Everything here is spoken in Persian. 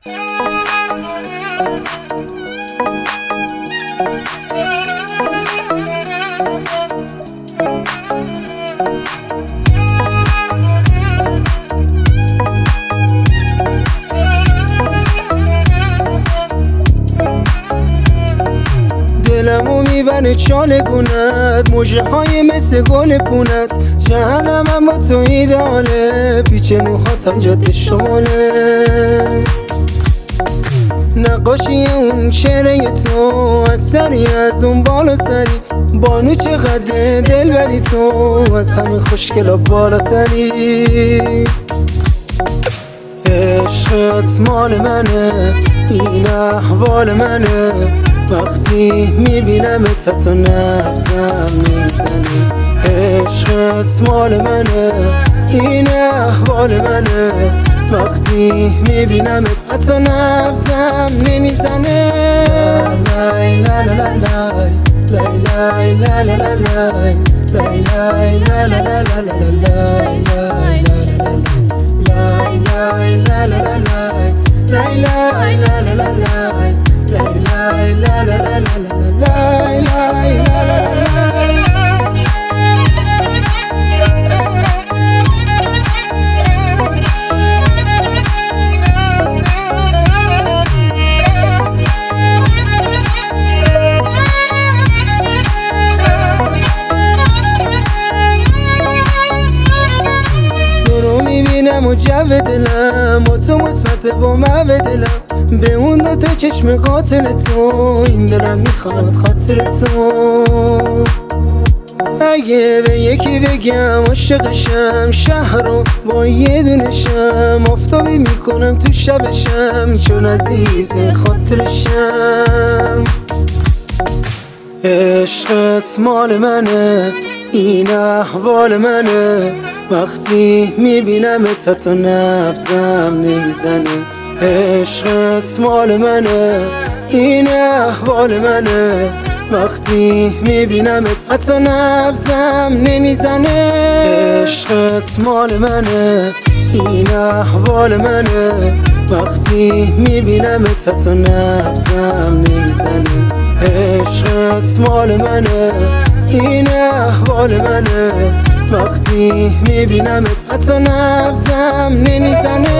دلمو میبره چالگونت، موجه های مثل گل پونت، جهنمم با تو ایداله، پیچ موهاتم جاده شماله. نقاشی اون چهره تو از سری، از اون بالا سری، بانو چقدر دل بری تو، از همه خوشگلا بالاتری. عشقت مال منه، این احوال منه، وقتی میبینمت حتی نبضم نمیزنه. عشقت مال منه، این احوال منه، وقتی میبینمت حتی نبضم نمیزنه. لای لای لای لای لای لای لای لای لای لای و جو دلم با تو مثبت با من به دلم، به اون دوتا چشم قاتل تو، این دلم میخواد خاطر تو. اگه به یکی بگم عاشقشم، شهر رو با یه دونشم، آفتابی میکنم تو شبشم، چون عزیز خاطرشم. عشقت مال منه، این احوال منه، وقتی میبینمت حتی نبضم نمیزنه. عشقت مال منه، این احوال منه، وقتی میبینمت حتی نبضم نمیزنه. عشقت مال منه، این احوال منه، وقتی میبینمت حتی نبضم نمیزنه. عشقت مال منه، این احوال منه، وقتی میبینمت حتی نبضم نمیزنه.